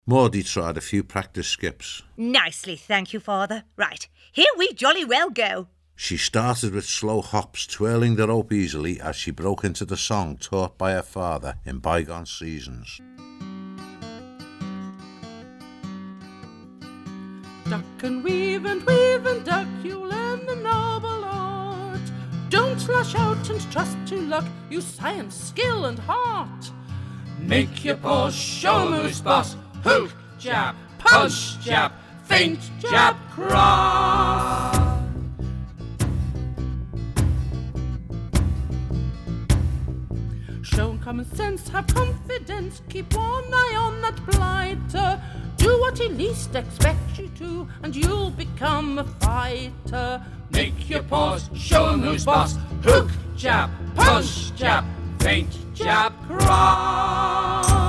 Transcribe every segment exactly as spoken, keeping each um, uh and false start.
Maudie tried a few practice skips. Nicely, thank you, Father. Right, here we jolly well go. She started with slow hops, twirling the rope easily as she broke into the song taught by her father in bygone seasons. Duck and weave and weave and duck, you learn the noble art. Don't slash out and trust to luck, use science, skill and heart. Make your paws, show 'em who's boss. Hook, jab, punch, jab, feint, jab, cross. Show common sense, have confidence, keep one eye on that blighter. Do what he least expects you to, and you'll become a fighter. Make your paws, show 'em who's boss. Hook, jab, punch, jab, feint, jab, cross.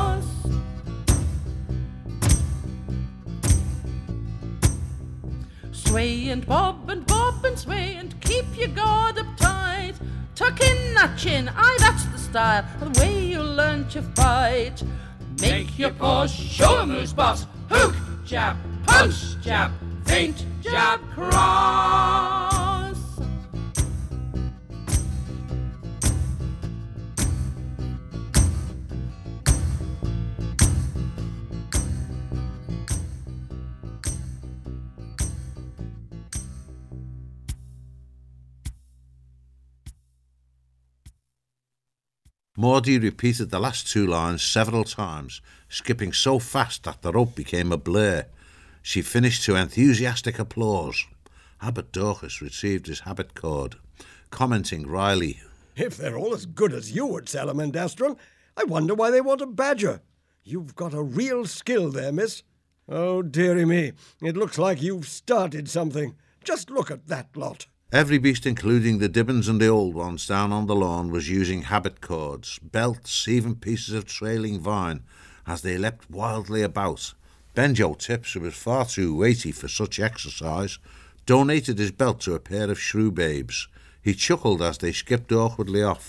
Sway and bob and bob and sway and keep your guard up tight. Tuck in that chin, aye, that's the style, the way you learn to fight. Make your paws, show 'em who's boss. Hook, jab, punch, jab, feint, jab, cross. Maudie repeated the last two lines several times, skipping so fast that the rope became a blur. She finished to enthusiastic applause. Abbot Dorcas received his habit cord, commenting wryly, "If they're all as good as you at Salamandastron, I wonder why they want a badger. You've got a real skill there, miss. Oh, dearie me, it looks like you've started something. Just look at that lot." Every beast, including the Dibbons and the old ones down on the lawn, was using habit cords, belts, even pieces of trailing vine, as they leapt wildly about. Benjo Tips, who was far too weighty for such exercise, donated his belt to a pair of shrew babes. He chuckled as they skipped awkwardly off.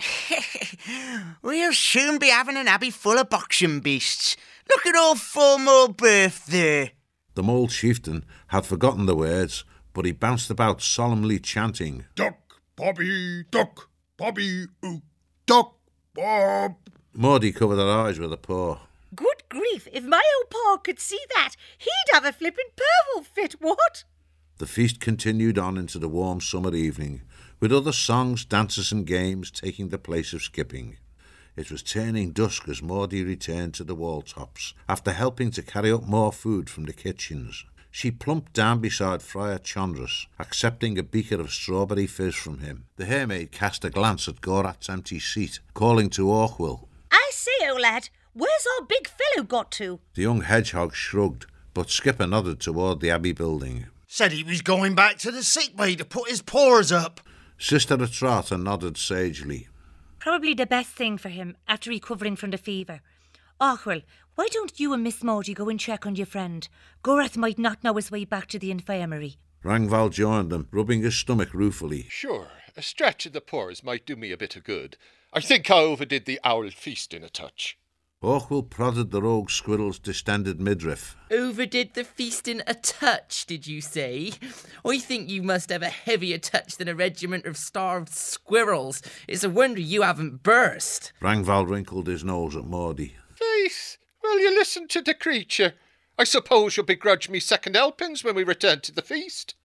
"We'll soon be having an abbey full of boxing beasts. Look at old Fulmore Birth there." The mole chieftain had forgotten the words, but he bounced about solemnly chanting, "Duck, Bobby, duck, Bobby, oo, duck, Bob." Maudie covered her eyes with a paw. Good grief, if my old pa could see that, he'd have a flippin' purple fit, what? The feast continued on into the warm summer evening, with other songs, dances and games taking the place of skipping. It was turning dusk as Maudie returned to the wall tops, after helping to carry up more food from the kitchens. She plumped down beside Friar Chondrus, accepting a beaker of strawberry fizz from him. The hermaid cast a glance at Gorat's empty seat, calling to Orkwill. "I say, old lad, where's our big fellow got to?" The young hedgehog shrugged, but Skipper nodded toward the abbey building. "Said he was going back to the sick bay to put his paws up." Sister Atrata nodded sagely. Probably the best thing for him after recovering from the fever. Orkwill, why don't you and Miss Maudie go and check on your friend? Gorath might not know his way back to the infirmary. Rangval joined them, rubbing his stomach ruefully. "Sure, a stretch of the pores might do me a bit of good. I think I overdid the owl feasting a touch." Orkwill prodded the rogue squirrel's distended midriff. "Overdid the feasting a touch, did you say? I think you must have a heavier touch than a regiment of starved squirrels. It's a wonder you haven't burst." Rangval wrinkled his nose at Maudie. "Faith, will you listen to the creature? I suppose you'll begrudge me second helpings when we return to the feast."